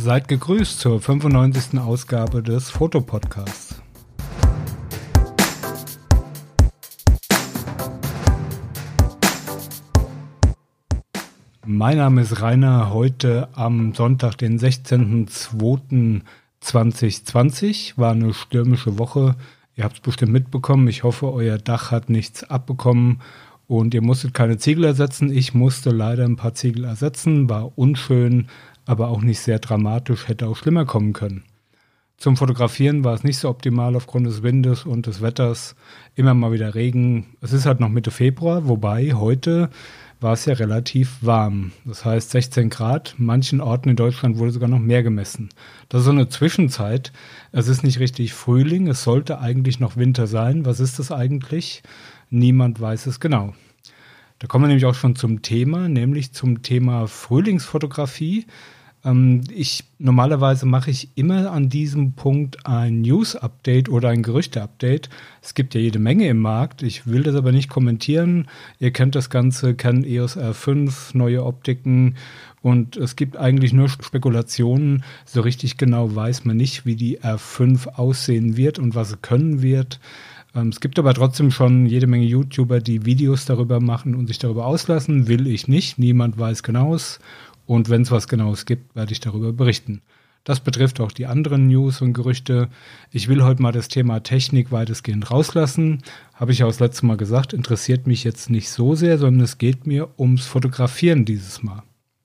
Seid gegrüßt zur 95. Ausgabe des Fotopodcasts. Mein Name ist Rainer, heute am Sonntag, den 16.02.2020, war eine stürmische Woche. Ihr habt es bestimmt mitbekommen, ich hoffe, euer Dach hat nichts abbekommen und ihr musstet keine Ziegel ersetzen. Ich musste leider ein paar Ziegel ersetzen, war unschön, aber auch nicht sehr dramatisch, hätte auch schlimmer kommen können. Zum Fotografieren war es nicht so optimal aufgrund des Windes und des Wetters. Immer mal wieder Regen. Es ist halt noch Mitte Februar, wobei heute war es ja relativ warm. Das heißt 16 Grad. Manchen Orten in Deutschland wurde sogar noch mehr gemessen. Das ist so eine Zwischenzeit. Es ist nicht richtig Frühling. Es sollte eigentlich noch Winter sein. Was ist das eigentlich? Niemand weiß es genau. Da kommen wir nämlich auch schon zum Thema, nämlich zum Thema Frühlingsfotografie. Normalerweise mache ich immer an diesem Punkt ein News-Update oder ein Gerüchte-Update. Es gibt ja jede Menge im Markt. Ich will das aber nicht kommentieren. Ihr kennt das Ganze, Canon EOS R5, neue Optiken und es gibt eigentlich nur Spekulationen. So richtig genau weiß man nicht, wie die R5 aussehen wird und was sie können wird. Es gibt aber trotzdem schon jede Menge YouTuber, die Videos darüber machen und sich darüber auslassen. Will ich nicht. Niemand weiß Genaues. Und wenn es was Genaues gibt, werde ich darüber berichten. Das betrifft auch die anderen News und Gerüchte. Ich will heute mal das Thema Technik weitestgehend rauslassen. Habe ich ja auch das letzte Mal gesagt, interessiert mich jetzt nicht so sehr, sondern es geht mir ums Fotografieren dieses Mal.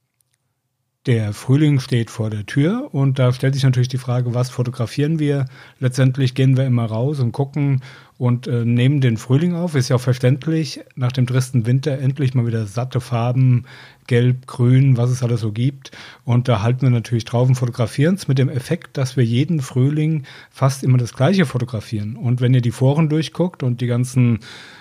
Der Frühling steht vor der Tür und da stellt sich natürlich die Frage, was fotografieren wir? Letztendlich gehen wir immer raus und gucken und nehmen den Frühling auf. Ist ja auch verständlich, nach dem tristen Winter endlich mal wieder satte Farben, Gelb, Grün, was es alles so gibt. Und da halten wir natürlich drauf und fotografieren es mit dem Effekt, dass wir jeden Frühling fast immer das Gleiche fotografieren. Und wenn ihr die Foren durchguckt und die ganzen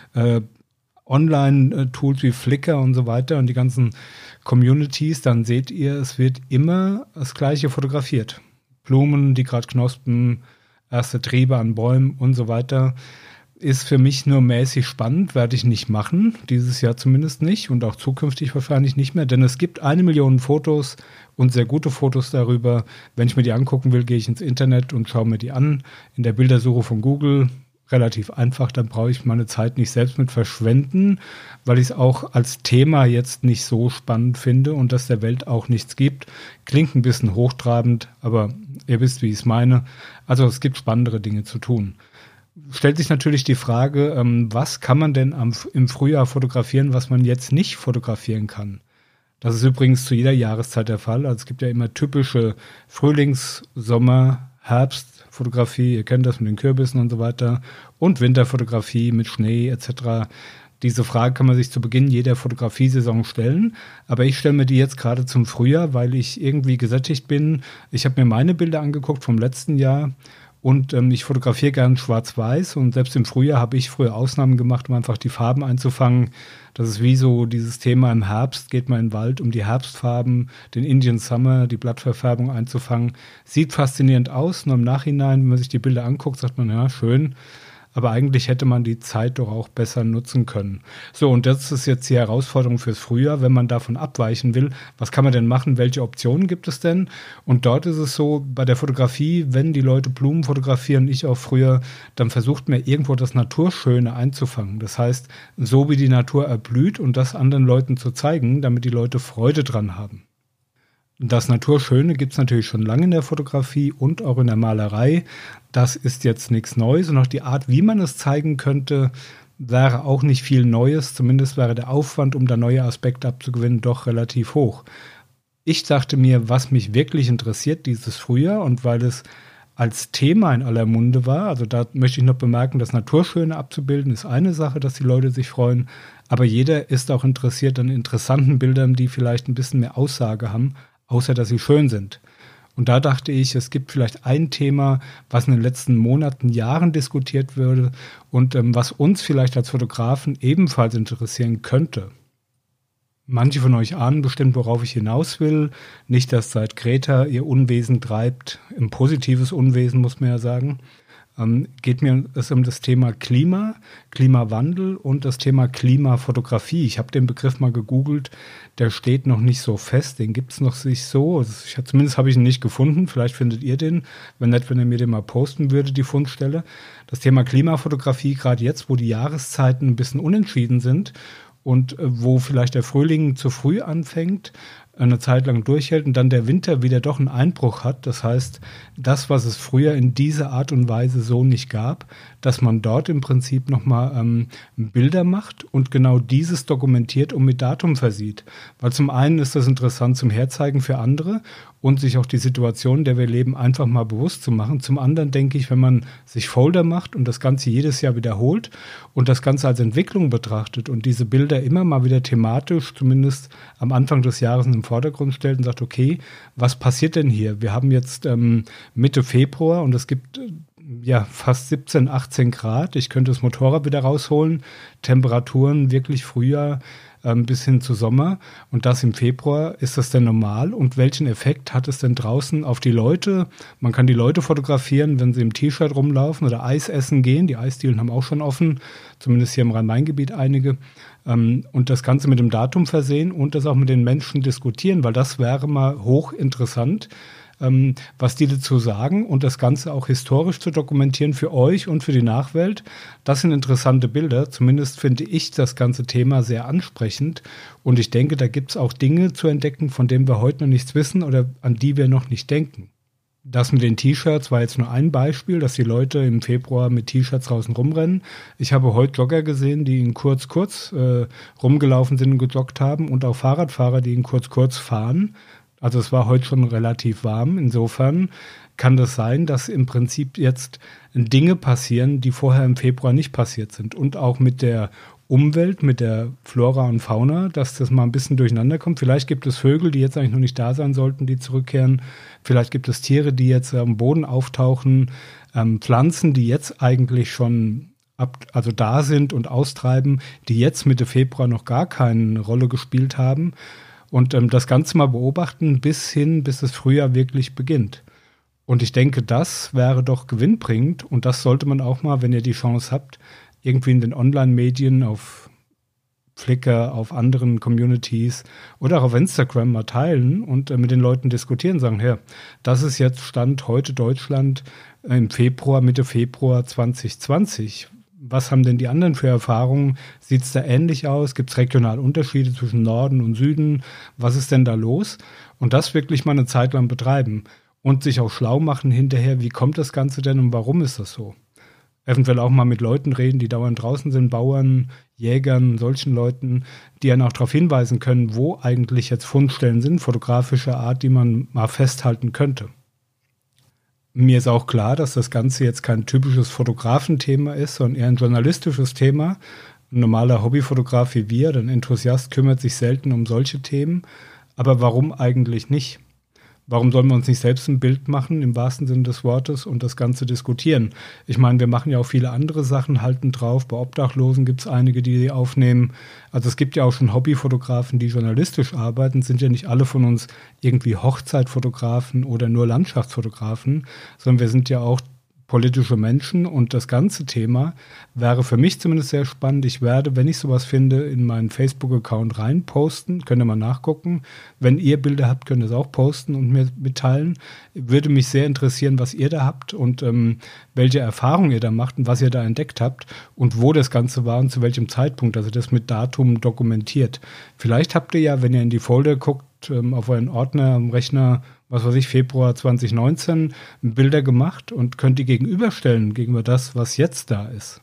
Online-Tools wie Flickr und so weiter und die ganzen Communities, dann seht ihr, es wird immer das Gleiche fotografiert. Blumen, die gerade knospen, erste Triebe an Bäumen und so weiter. Ist für mich nur mäßig spannend, werde ich nicht machen, dieses Jahr zumindest nicht und auch zukünftig wahrscheinlich nicht mehr, denn es gibt 1 Million Fotos und sehr gute Fotos darüber. Wenn ich mir die angucken will, gehe ich ins Internet und schaue mir die an. In der Bildersuche von Google relativ einfach, dann brauche ich meine Zeit nicht selbst mit verschwenden, weil ich es auch als Thema jetzt nicht so spannend finde und dass der Welt auch nichts gibt. Klingt ein bisschen hochtrabend, aber ihr wisst, wie ich es meine. Also es gibt spannendere Dinge zu tun. Stellt sich natürlich die Frage, was kann man denn im Frühjahr fotografieren, was man jetzt nicht fotografieren kann? Das ist übrigens zu jeder Jahreszeit der Fall. Also es gibt ja immer typische Frühlings-, Sommer-, Herbstfotografie, ihr kennt das mit den Kürbissen und so weiter, und Winterfotografie mit Schnee etc. Diese Frage kann man sich zu Beginn jeder Fotografiesaison stellen, aber ich stelle mir die jetzt gerade zum Frühjahr, weil ich irgendwie gesättigt bin. Ich habe mir meine Bilder angeguckt vom letzten Jahr und ich fotografiere gern schwarz-weiß und selbst im Frühjahr habe ich früher Ausnahmen gemacht, um einfach die Farben einzufangen. Das ist wie so dieses Thema im Herbst, geht man in den Wald, um die Herbstfarben, den Indian Summer, die Blattverfärbung einzufangen. Sieht faszinierend aus, nur im Nachhinein, wenn man sich die Bilder anguckt, sagt man, ja, schön. Aber eigentlich hätte man die Zeit doch auch besser nutzen können. So, und das ist jetzt die Herausforderung fürs Frühjahr, wenn man davon abweichen will. Was kann man denn machen? Welche Optionen gibt es denn? Und dort ist es so, bei der Fotografie, wenn die Leute Blumen fotografieren, ich auch früher, dann versucht man irgendwo das Naturschöne einzufangen. Das heißt, so wie die Natur erblüht und das anderen Leuten zu zeigen, damit die Leute Freude dran haben. Das Naturschöne gibt es natürlich schon lange in der Fotografie und auch in der Malerei. Das ist jetzt nichts Neues und auch die Art, wie man es zeigen könnte, wäre auch nicht viel Neues. Zumindest wäre der Aufwand, um da neue Aspekte abzugewinnen, doch relativ hoch. Ich dachte mir, was mich wirklich interessiert dieses Frühjahr und weil es als Thema in aller Munde war, also da möchte ich noch bemerken, das Naturschöne abzubilden ist eine Sache, dass die Leute sich freuen, aber jeder ist auch interessiert an interessanten Bildern, die vielleicht ein bisschen mehr Aussage haben, außer dass sie schön sind. Und da dachte ich, es gibt vielleicht ein Thema, was in den letzten Monaten, Jahren diskutiert würde und was uns vielleicht als Fotografen ebenfalls interessieren könnte. Manche von euch ahnen bestimmt, worauf ich hinaus will. Nicht, dass seit Greta ihr Unwesen treibt, ein positives Unwesen, muss man ja sagen. geht mir es um das Thema Klima, Klimawandel und das Thema Klimafotografie. Ich habe den Begriff mal gegoogelt, der steht noch nicht so fest, den gibt es noch nicht so. Zumindest habe ich ihn nicht gefunden, vielleicht findet ihr den, wenn nicht, wenn ihr mir den mal posten würde, die Fundstelle. Das Thema Klimafotografie, gerade jetzt, wo die Jahreszeiten ein bisschen unentschieden sind und wo vielleicht der Frühling zu früh anfängt, eine Zeit lang durchhält und dann der Winter wieder doch einen Einbruch hat. Das heißt, das, was es früher in dieser Art und Weise so nicht gab, dass man dort im Prinzip nochmal Bilder macht und genau dieses dokumentiert und mit Datum versieht. Weil zum einen ist das interessant zum Herzeigen für andere und sich auch die Situation, in der wir leben, einfach mal bewusst zu machen. Zum anderen denke ich, wenn man sich Folder macht und das Ganze jedes Jahr wiederholt und das Ganze als Entwicklung betrachtet und diese Bilder immer mal wieder thematisch, zumindest am Anfang des Jahres im Vordergrund stellt und sagt, okay, was passiert denn hier? Wir haben jetzt Mitte Februar und es gibt fast 17, 18 Grad. Ich könnte das Motorrad wieder rausholen. Temperaturen wirklich Frühjahr bis hin zu Sommer. Und das im Februar. Ist das denn normal? Und welchen Effekt hat es denn draußen auf die Leute? Man kann die Leute fotografieren, wenn sie im T-Shirt rumlaufen oder Eis essen gehen. Die Eisdielen haben auch schon offen, zumindest hier im Rhein-Main-Gebiet einige. Und das Ganze mit dem Datum versehen und das auch mit den Menschen diskutieren, weil das wäre mal hochinteressant, was die dazu sagen und das Ganze auch historisch zu dokumentieren für euch und für die Nachwelt. Das sind interessante Bilder. Zumindest finde ich das ganze Thema sehr ansprechend. Und ich denke, da gibt es auch Dinge zu entdecken, von denen wir heute noch nichts wissen oder an die wir noch nicht denken. Das mit den T-Shirts war jetzt nur ein Beispiel, dass die Leute im Februar mit T-Shirts draußen rumrennen. Ich habe heute Jogger gesehen, die in kurz rumgelaufen sind und gejoggt haben und auch Fahrradfahrer, die in kurz fahren. Also es war heute schon relativ warm. Insofern kann das sein, dass im Prinzip jetzt Dinge passieren, die vorher im Februar nicht passiert sind. Und auch mit der Umwelt, mit der Flora und Fauna, dass das mal ein bisschen durcheinander kommt. Vielleicht gibt es Vögel, die jetzt eigentlich noch nicht da sein sollten, die zurückkehren. Vielleicht gibt es Tiere, die jetzt am Boden auftauchen. Pflanzen, die jetzt eigentlich schon da sind und austreiben, die jetzt Mitte Februar noch gar keine Rolle gespielt haben. Und das Ganze mal beobachten bis das Frühjahr wirklich beginnt. Und ich denke, das wäre doch gewinnbringend. Und das sollte man auch mal, wenn ihr die Chance habt, irgendwie in den Online-Medien, auf Flickr, auf anderen Communities oder auch auf Instagram mal teilen und mit den Leuten diskutieren, sagen, hey, das ist jetzt Stand heute Deutschland im Februar, Mitte Februar 2020. Was haben denn die anderen für Erfahrungen? Sieht es da ähnlich aus? Gibt es regionale Unterschiede zwischen Norden und Süden? Was ist denn da los? Und das wirklich mal eine Zeit lang betreiben und sich auch schlau machen hinterher, wie kommt das Ganze denn und warum ist das so? Eventuell auch mal mit Leuten reden, die dauernd draußen sind, Bauern, Jägern, solchen Leuten, die einen auch darauf hinweisen können, wo eigentlich jetzt Fundstellen sind, fotografischer Art, die man mal festhalten könnte. Mir ist auch klar, dass das Ganze jetzt kein typisches Fotografenthema ist, sondern eher ein journalistisches Thema. Ein normaler Hobbyfotograf wie wir, ein Enthusiast, kümmert sich selten um solche Themen. Aber warum eigentlich nicht? Warum sollen wir uns nicht selbst ein Bild machen, im wahrsten Sinne des Wortes, und das Ganze diskutieren? Ich meine, wir machen ja auch viele andere Sachen, halten drauf. Bei Obdachlosen gibt es einige, die aufnehmen. Also es gibt ja auch schon Hobbyfotografen, die journalistisch arbeiten. Sind ja nicht alle von uns irgendwie Hochzeitfotografen oder nur Landschaftsfotografen, sondern wir sind ja auch politische Menschen, und das ganze Thema wäre für mich zumindest sehr spannend. Ich werde, wenn ich sowas finde, in meinen Facebook-Account reinposten. Könnt ihr mal nachgucken. Wenn ihr Bilder habt, könnt ihr es auch posten und mir mitteilen. Würde mich sehr interessieren, was ihr da habt und welche Erfahrungen ihr da macht und was ihr da entdeckt habt und wo das Ganze war und zu welchem Zeitpunkt. Also das mit Datum dokumentiert. Vielleicht habt ihr ja, wenn ihr in die Folder guckt, auf euren Ordner am Rechner, was weiß ich, Februar 2019, Bilder gemacht und könnt die gegenüberstellen gegenüber das, was jetzt da ist.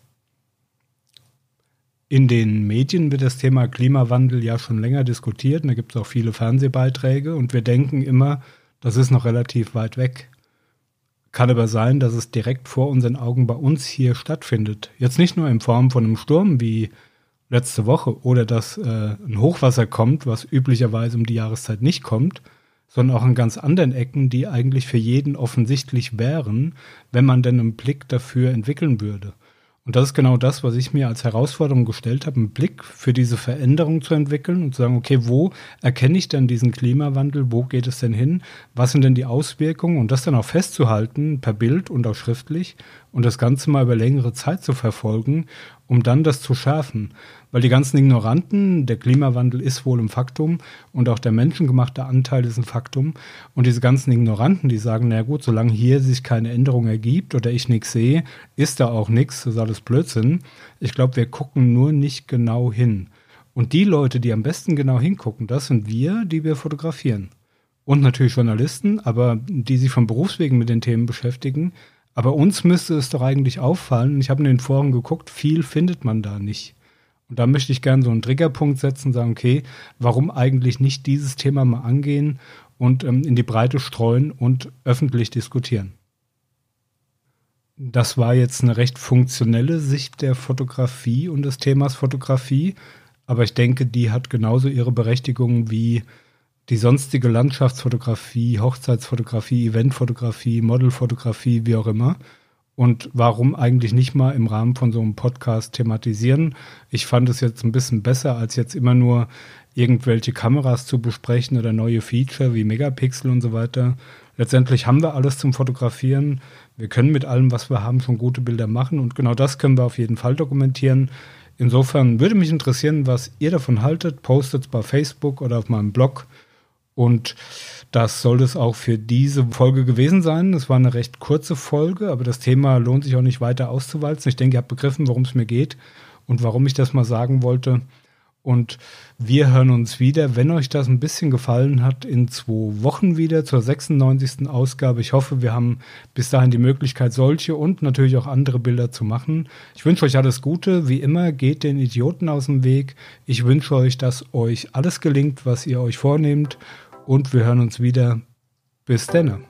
In den Medien wird das Thema Klimawandel ja schon länger diskutiert und da gibt es auch viele Fernsehbeiträge und wir denken immer, das ist noch relativ weit weg. Kann aber sein, dass es direkt vor unseren Augen bei uns hier stattfindet. Jetzt nicht nur in Form von einem Sturm wie letzte Woche oder dass ein Hochwasser kommt, was üblicherweise um die Jahreszeit nicht kommt, sondern auch an ganz anderen Ecken, die eigentlich für jeden offensichtlich wären, wenn man denn einen Blick dafür entwickeln würde. Und das ist genau das, was ich mir als Herausforderung gestellt habe, einen Blick für diese Veränderung zu entwickeln und zu sagen, okay, wo erkenne ich denn diesen Klimawandel, wo geht es denn hin, was sind denn die Auswirkungen und das dann auch festzuhalten, per Bild und auch schriftlich und das Ganze mal über längere Zeit zu verfolgen, um dann das zu schärfen. Weil die ganzen Ignoranten, der Klimawandel ist wohl ein Faktum und auch der menschengemachte Anteil ist ein Faktum. Und diese ganzen Ignoranten, die sagen, na gut, solange hier sich keine Änderung ergibt oder ich nichts sehe, ist da auch nichts, das ist alles Blödsinn. Ich glaube, wir gucken nur nicht genau hin. Und die Leute, die am besten genau hingucken, das sind wir, die wir fotografieren. Und natürlich Journalisten, aber die sich von Berufswegen mit den Themen beschäftigen. Aber uns müsste es doch eigentlich auffallen. Ich habe in den Foren geguckt, viel findet man da nicht. Und da möchte ich gerne so einen Triggerpunkt setzen und sagen, okay, warum eigentlich nicht dieses Thema mal angehen und in die Breite streuen und öffentlich diskutieren. Das war jetzt eine recht funktionelle Sicht der Fotografie und des Themas Fotografie, aber ich denke, die hat genauso ihre Berechtigung wie die sonstige Landschaftsfotografie, Hochzeitsfotografie, Eventfotografie, Modelfotografie, wie auch immer. Und warum eigentlich nicht mal im Rahmen von so einem Podcast thematisieren? Ich fand es jetzt ein bisschen besser, als jetzt immer nur irgendwelche Kameras zu besprechen oder neue Feature wie Megapixel und so weiter. Letztendlich haben wir alles zum Fotografieren. Wir können mit allem, was wir haben, schon gute Bilder machen und genau das können wir auf jeden Fall dokumentieren. Insofern würde mich interessieren, was ihr davon haltet. Postet es bei Facebook oder auf meinem Blog. Und das soll es auch für diese Folge gewesen sein. Es war eine recht kurze Folge, aber das Thema lohnt sich auch nicht weiter auszuwalzen. Ich denke, ihr habt begriffen, worum es mir geht und warum ich das mal sagen wollte. Und wir hören uns wieder, wenn euch das ein bisschen gefallen hat, in 2 Wochen wieder zur 96. Ausgabe. Ich hoffe, wir haben bis dahin die Möglichkeit, solche und natürlich auch andere Bilder zu machen. Ich wünsche euch alles Gute. Wie immer, geht den Idioten aus dem Weg. Ich wünsche euch, dass euch alles gelingt, was ihr euch vornehmt. Und wir hören uns wieder. Bis dann.